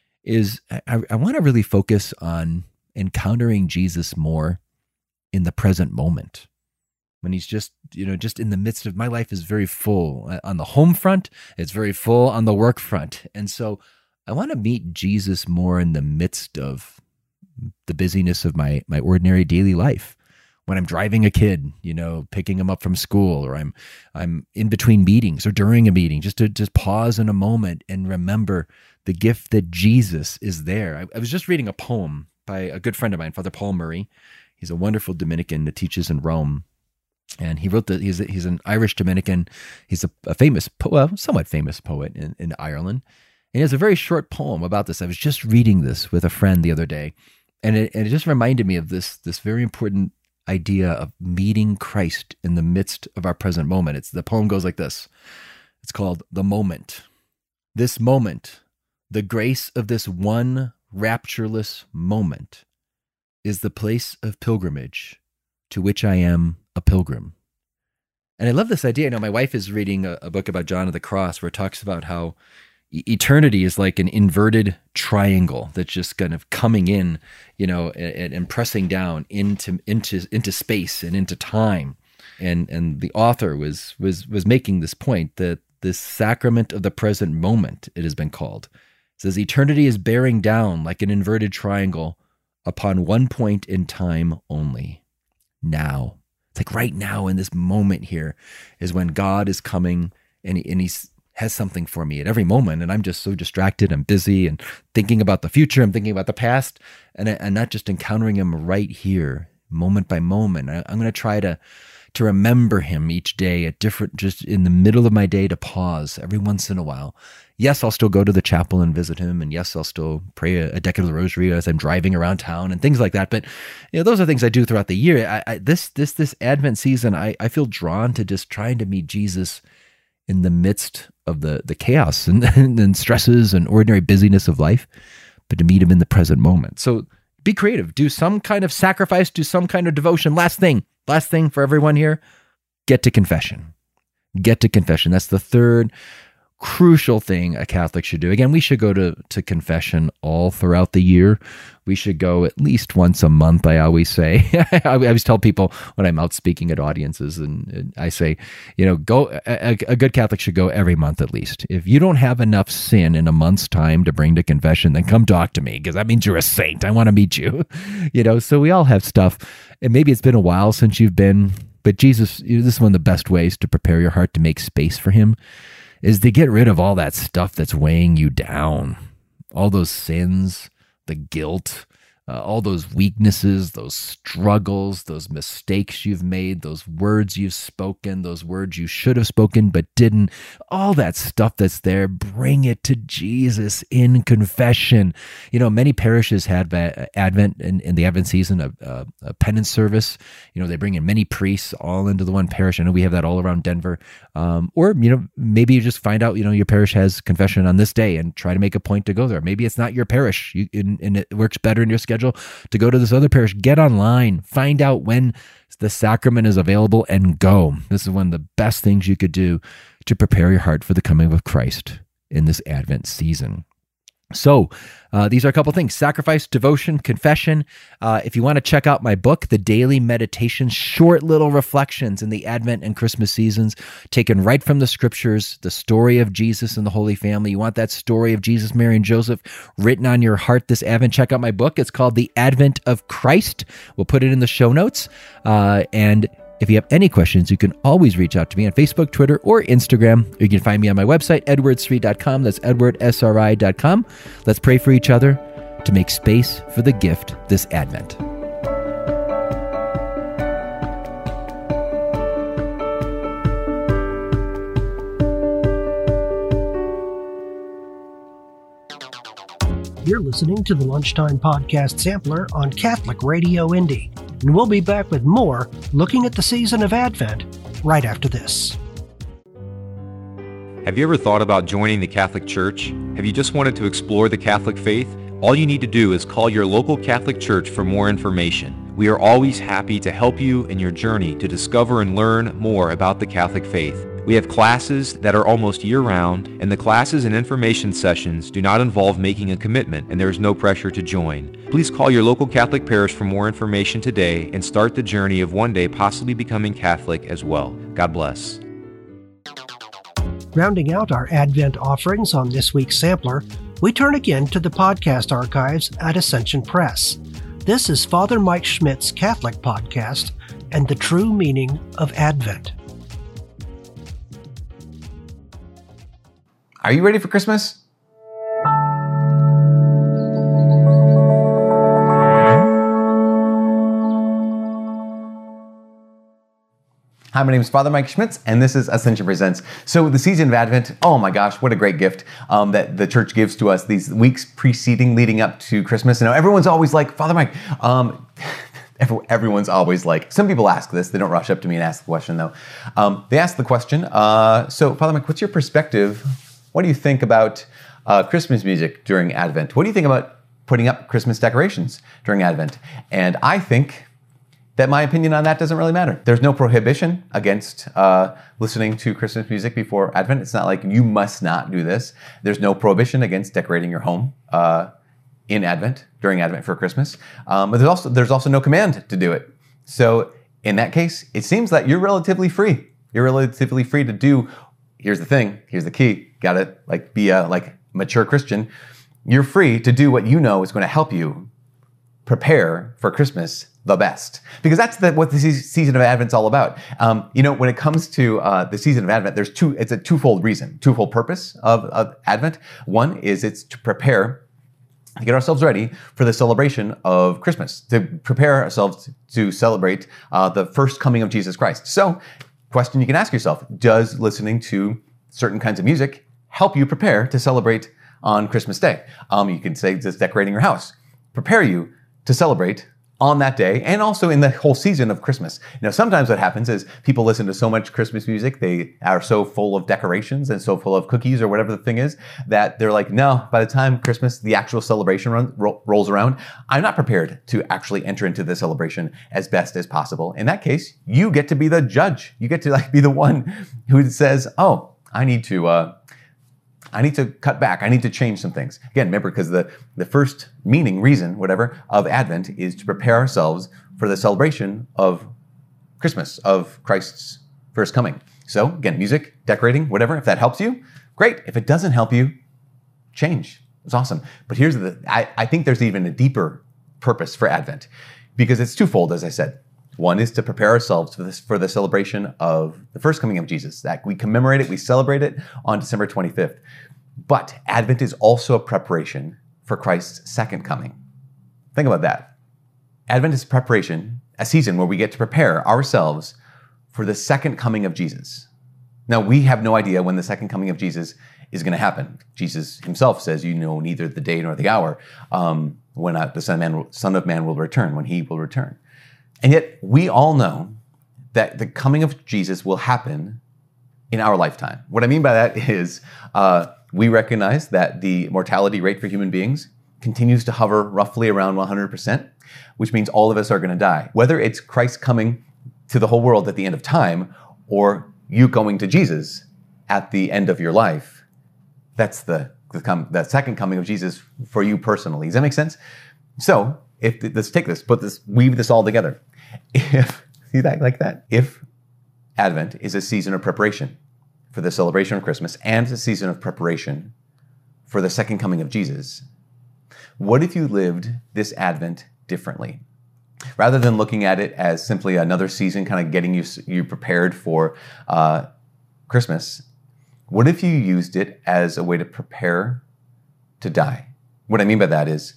is I, I want to really focus on encountering Jesus more in the present moment. When he's just, you know, just in the midst of, my life is very full on the home front. It's very full on the work front. And so I want to meet Jesus more in the midst of the busyness of my, my ordinary daily life. When I'm driving a kid, you know, picking him up from school, or I'm, I'm in between meetings or during a meeting, just to just pause in a moment and remember the gift that Jesus is there. I, I was just reading a poem by a good friend of mine, Father Paul Murray. He's a wonderful Dominican that teaches in Rome. And he wrote that he's a, he's an Irish Dominican. He's a, a famous, well, somewhat famous poet in, in Ireland. And he has a very short poem about this. I was just reading this with a friend the other day, and it, and it just reminded me of this, this very important idea of meeting Christ in the midst of our present moment. It's, the poem goes like this. It's called The Moment. This moment, the grace of this one raptureless moment, is the place of pilgrimage to which I am a pilgrim. And I love this idea. You know, my wife is reading a, a book about John of the Cross where it talks about how e- eternity is like an inverted triangle that's just kind of coming in, you know, and, and pressing down into into into space and into time. And and the author was was was making this point that this sacrament of the present moment, it has been called, it says eternity is bearing down like an inverted triangle upon one point in time only. Now. It's like right now in this moment here is when God is coming, and he, and he has something for me at every moment. And I'm just so distracted. I'm busy and thinking about the future. I'm thinking about the past, and, I, and not just encountering him right here, moment by moment. I, I'm going to try to to remember him each day at different, just in the middle of my day, to pause every once in a while. Yes, I'll still go to the chapel and visit him. And yes, I'll still pray a, a decade of the Rosary as I'm driving around town and things like that. But you know, those are things I do throughout the year. I, I, this this this Advent season, I, I feel drawn to just trying to meet Jesus in the midst of the, the chaos and, and stresses and ordinary busyness of life, but to meet him in the present moment. So be creative. Do some kind of sacrifice. Do some kind of devotion. Last thing. Last thing for everyone here, get to confession. Get to confession. That's the third crucial thing a Catholic should do. Again, we should go to, to confession all throughout the year. We should go at least once a month, I always say. I always tell people when I'm out speaking at audiences, and, and I say, you know, go. A, a good Catholic should go every month at least. If you don't have enough sin in a month's time to bring to confession, then come talk to me, because that means you're a saint. I want to meet you. You know, so we all have stuff. And maybe it's been a while since you've been, but Jesus, you know, this is one of the best ways to prepare your heart to make space for him, is to get rid of all that stuff that's weighing you down, all those sins, the guilt, uh, all those weaknesses, those struggles, those mistakes you've made, those words you've spoken, those words you should have spoken but didn't, all that stuff that's there, bring it to Jesus in confession. You know, many parishes had Advent, in, in the Advent season, a, a, a penance service. You know, they bring in many priests all into the one parish. I know we have that all around Denver. Um, or, you know, maybe you just find out, you know, your parish has confession on this day and try to make a point to go there. Maybe it's not your parish, you, and, and it works better in your schedule to go to this other parish. Get online, find out when The sacrament is available, and go. This is one of the best things you could do to prepare your heart for the coming of Christ in this Advent season. So uh, these are a couple things: sacrifice, devotion, confession. Uh, if you want to check out my book, The Daily Meditation, short little reflections in the Advent and Christmas seasons, taken right from the scriptures, the story of Jesus and the Holy Family. You want that story of Jesus, Mary, and Joseph written on your heart this Advent? Check out my book. It's called The Advent of Christ. We'll put it in the show notes. Uh, and if you have any questions, you can always reach out to me on Facebook, Twitter, or Instagram. You can find me on my website, edward sri dot com. That's edward sri dot com. Let's pray for each other to make space for the gift this Advent. You're listening to the Lunchtime Podcast Sampler on Catholic Radio Indy. And we'll be back with more looking at the season of Advent right after this. Have you ever thought about joining the Catholic Church? Have you just wanted to explore the Catholic faith? All you need to do is call your local Catholic Church for more information. We are always happy to help you in your journey to discover and learn more about the Catholic faith. We have classes that are almost year-round, and the classes and information sessions do not involve making a commitment, and there is no pressure to join. Please call your local Catholic parish for more information today and start the journey of one day possibly becoming Catholic as well. God bless. Rounding out our Advent offerings on this week's sampler, we turn again to the podcast archives at Ascension Press. This is Father Mike Schmidt's Catholic podcast and the true meaning of Advent. Are you ready for Christmas? Hi, my name is Father Mike Schmitz, and this is Ascension Presents. So the season of Advent, oh my gosh, what a great gift um, that the church gives to us these weeks preceding, leading up to Christmas. And now everyone's always like, Father Mike, um, everyone's always like, some people ask this, they don't rush up to me and ask the question though. Um, they ask the question, uh, so Father Mike, what's your perspective? What do you think about uh, Christmas music during Advent? What do you think about putting up Christmas decorations during Advent? And I think that my opinion on that doesn't really matter. There's no prohibition against uh, listening to Christmas music before Advent. It's not like you must not do this. There's no prohibition against decorating your home uh, in Advent, during Advent for Christmas. Um, but there's also, there's also no command to do it. So in that case, it seems that you're relatively free. You're relatively free to do. Here's the thing, here's the key, gotta like be a like mature Christian. You're free to do what you know is going to help you prepare for Christmas the best. Because that's the, what the season of Advent's all about. Um, you know, when it comes to uh, the season of Advent, there's two, it's a twofold reason, twofold purpose of, of Advent. One is it's to prepare, to get ourselves ready for the celebration of Christmas, to prepare ourselves to celebrate uh, the first coming of Jesus Christ. So, question you can ask yourself, does listening to certain kinds of music help you prepare to celebrate on Christmas Day? Um, you can say, does decorating your house prepare you to celebrate on that day and also in the whole season of Christmas? Now, sometimes what happens is people listen to so much Christmas music, they are so full of decorations and so full of cookies or whatever the thing is, that they're like, no, by the time Christmas, the actual celebration run, ro- rolls around, I'm not prepared to actually enter into the celebration as best as possible. In that case, you get to be the judge. You get to like be the one who says, oh, I need to, uh, I need to cut back. I need to change some things. Again, remember, because the, the first meaning, reason, whatever, of Advent is to prepare ourselves for the celebration of Christmas, of Christ's first coming. So again, music, decorating, whatever, if that helps you, great. If it doesn't help you, change. It's awesome. But here's the, I, I think there's even a deeper purpose for Advent, because it's twofold, as I said. One is to prepare ourselves for this, for the celebration of the first coming of Jesus. That we commemorate it, we celebrate it on December twenty-fifth. But Advent is also a preparation for Christ's second coming. Think about that. Advent is preparation, a season where we get to prepare ourselves for the second coming of Jesus. Now, we have no idea when the second coming of Jesus is going to happen. Jesus himself says, you know neither the day nor the hour um, when uh, the Son of, Man, Son of Man will return, when he will return. And yet, we all know that the coming of Jesus will happen in our lifetime. What I mean by that is uh, we recognize that the mortality rate for human beings continues to hover roughly around one hundred percent, which means all of us are going to die. Whether it's Christ coming to the whole world at the end of time, or you going to Jesus at the end of your life. That's the, the, com- the second coming of Jesus for you personally. Does that make sense? So if let's take this, put this, weave this all together. If, see that like that? If Advent is a season of preparation for the celebration of Christmas and a season of preparation for the second coming of Jesus, what if you lived this Advent differently? Rather than looking at it as simply another season, kind of getting you, you prepared for uh, Christmas, what if you used it as a way to prepare to die? What I mean by that is,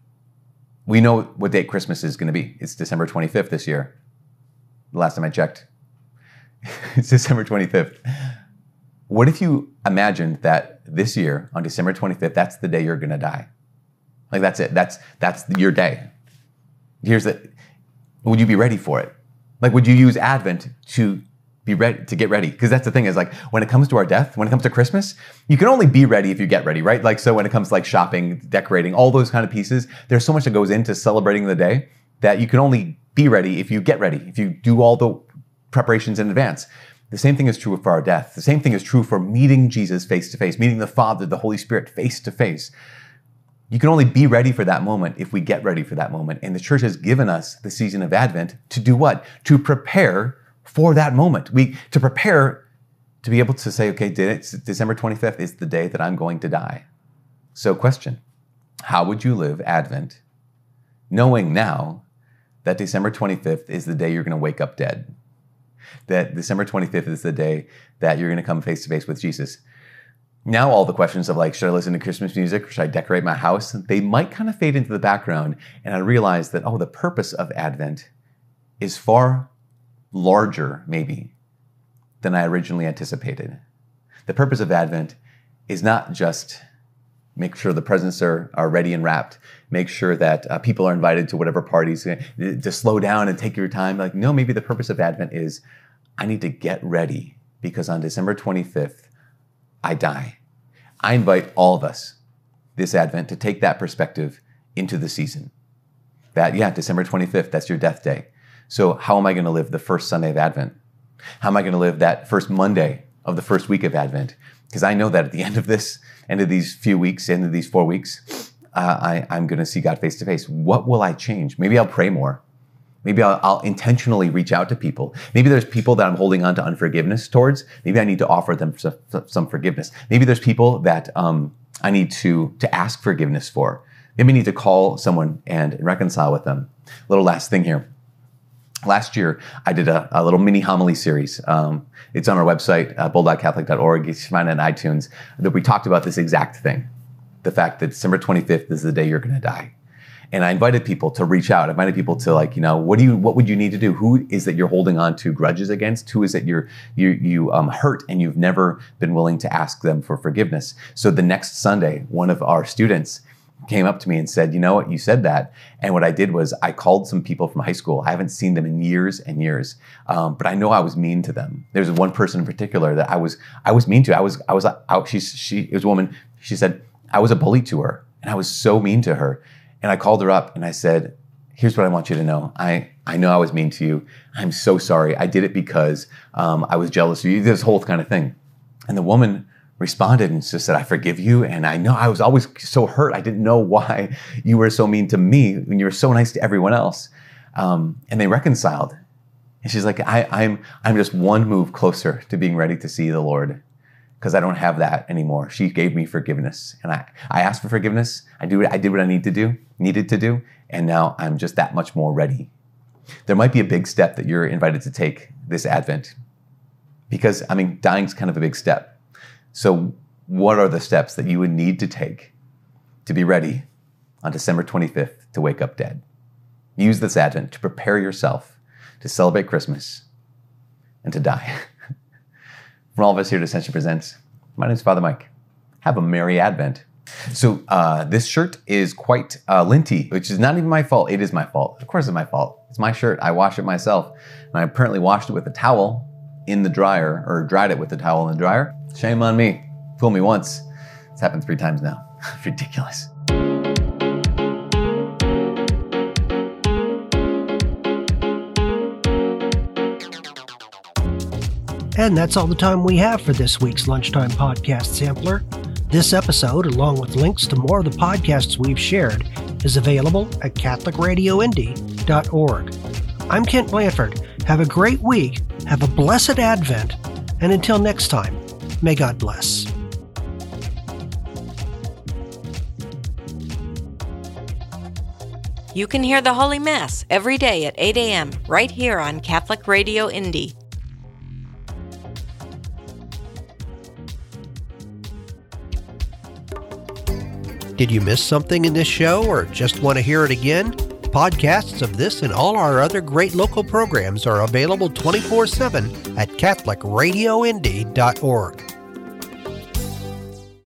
we know what date Christmas is going to be. It's December twenty-fifth this year. The last time I checked, it's December twenty-fifth. What if you imagined that this year, on December twenty-fifth, that's the day you're going to die? Like, that's it. That's that's your day. Here's the, would you be ready for it? Like, would you use Advent to be ready, to get ready? Because that's the thing is, like, when it comes to our death, when it comes to Christmas, you can only be ready if you get ready, right? Like, so when it comes to like shopping, decorating, all those kind of pieces, there's so much that goes into celebrating the day that you can only be ready if you get ready, if you do all the preparations in advance. The same thing is true for our death. The same thing is true for meeting Jesus face to face, meeting the Father, the Holy Spirit face to face. You can only be ready for that moment if we get ready for that moment. And the church has given us the season of Advent to do what? To prepare for that moment. We to prepare to be able to say, okay, December twenty-fifth is the day that I'm going to die. So question, how would you live Advent knowing now that December twenty-fifth is the day you're going to wake up dead? That December twenty-fifth is the day that you're going to come face to face with Jesus. Now all the questions of like, should I listen to Christmas music or should I decorate my house? They might kind of fade into the background. And I realized that, oh, the purpose of Advent is far larger, maybe, than I originally anticipated. The purpose of Advent is not just make sure the presents are, are ready and wrapped, make sure that uh, people are invited to whatever parties, uh, to slow down and take your time. Like, no, maybe the purpose of Advent is I need to get ready because on December twenty-fifth, I die. I invite all of us this Advent to take that perspective into the season. That, yeah, December twenty-fifth, that's your death day. So how am I going to live the first Sunday of Advent? How am I going to live that first Monday of the first week of Advent? Because I know that at the end of this, end of these few weeks, end of these four weeks, uh, I, I'm going to see God face to face. What will I change? Maybe I'll pray more. Maybe I'll, I'll intentionally reach out to people. Maybe there's people that I'm holding on to unforgiveness towards. Maybe I need to offer them some, some forgiveness. Maybe there's people that um, I need to, to ask forgiveness for. Maybe I need to call someone and reconcile with them. Little last thing here. Last year, I did a, a little mini homily series. Um, it's on our website, uh, bulldog catholic dot org. You can find it on iTunes. That we talked about this exact thing. The fact that December twenty-fifth is the day you're going to die. And I invited people to reach out. I invited people to like, you know, what do you, what would you need to do? Who is that you're holding on to grudges against? Who is that you're, you, you um, hurt and you've never been willing to ask them for forgiveness? So the next Sunday, one of our students came up to me and said, you know what, you said that. And what I did was I called some people from high school. I haven't seen them in years and years, um, but I know I was mean to them. There's one person in particular that I was, I was mean to. I was, I was out. She's, she, it was a woman. She said, I was a bully to her and I was so mean to her. And I called her up and I said, here's what I want you to know. I, I know I was mean to you. I'm so sorry. I did it because um, I was jealous of you, this whole kind of thing. And the woman responded and just said, I forgive you. And I know I was always so hurt. I didn't know why you were so mean to me when you were so nice to everyone else. Um, and they reconciled. And she's like, I, I'm, I'm just one move closer to being ready to see the Lord, because I don't have that anymore. She gave me forgiveness. And I, I asked for forgiveness. I do I did what I need to do, needed to do. And now I'm just that much more ready. There might be a big step that you're invited to take this Advent. Because, I mean, dying's kind of a big step. So what are the steps that you would need to take to be ready on December twenty-fifth to wake up dead? Use this Advent to prepare yourself to celebrate Christmas and to die. From all of us here at Ascension Presents, my name is Father Mike. Have a Merry Advent. So uh, this shirt is quite uh, linty, which is not even my fault. It is my fault. Of course it's my fault. It's my shirt. I wash it myself. And I apparently washed it with a towel in the dryer, or dried it with a towel in the dryer. Shame on me. Fool me once. It's happened three times now. It's ridiculous. And that's all the time we have for this week's Lunchtime Podcast Sampler. This episode, along with links to more of the podcasts we've shared, is available at catholic radio indy dot org. I'm Kent Blanford. Have a great week, have a blessed Advent, and until next time, may God bless. You can hear the Holy Mass every day at eight a.m. right here on Catholic Radio Indy. Did you miss something in this show or just want to hear it again? Podcasts of this and all our other great local programs are available twenty-four seven at catholic radio indy dot org.